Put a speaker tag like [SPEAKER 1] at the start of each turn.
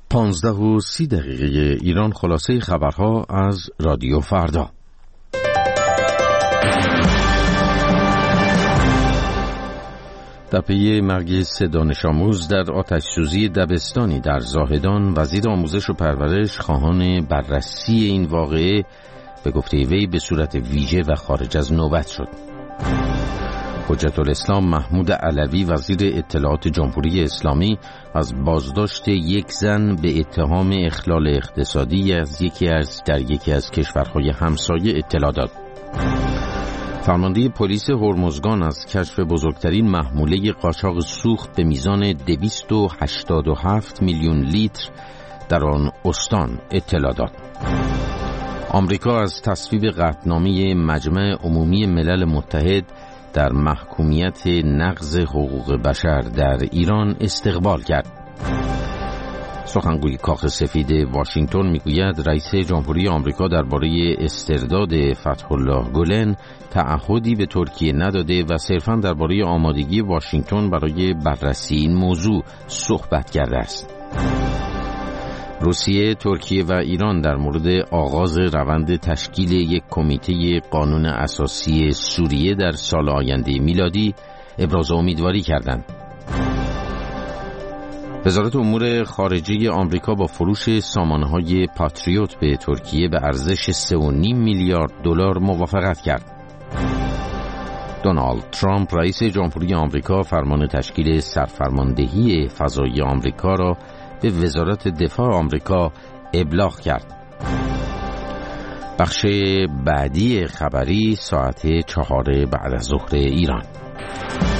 [SPEAKER 1] 15:30 ایران. خلاصه خبرها از رادیو فردا. در پی مرگ 3 دانش آموز در آتش‌سوزی دبستانی در زاهدان، وزیر آموزش و پرورش خواهان بررسی این واقعه به گفته وی به صورت ویژه و خارج از نوبت شد. حجت الاسلام محمود علوی وزیر اطلاعات جمهوری اسلامی از بازداشت یک زن به اتهام اخلال اقتصادی از یکی از کشورهای همسایه اطلاع داد. فرمانده پلیس هرمزگان از کشف بزرگترین محموله قاچاق سوخت به میزان 287 میلیون لیتر در آن استان اطلاع داد. آمریکا از تصویب قطعنامه مجمع عمومی ملل متحد در محکومیت نقض حقوق بشر در ایران استقبال کرد. سخنگوی کاخ سفید واشنگتن میگوید رئیس جمهوری آمریکا درباره استرداد فتح الله گلن تعهدی به ترکیه نداده و صرفاً درباره آمادگی واشنگتن برای بررسی این موضوع صحبت کرده است. روسیه، ترکیه و ایران در مورد آغاز روند تشکیل یک کمیته قانون اساسی سوریه در سال آینده میلادی ابراز امیدواری کردند. وزارت امور خارجه آمریکا با فروش سامانه‌های پاتریوت به ترکیه به ارزش 3.5 میلیارد دلار موافقت کرد. دونالد ترامپ رئیس جمهوری آمریکا فرمان تشکیل سرفرماندهی فضایی آمریکا را به وزارت دفاع آمریکا ابلاغ کرد. بخش بعدی خبری ساعت 4 بعد از ظهر ایران.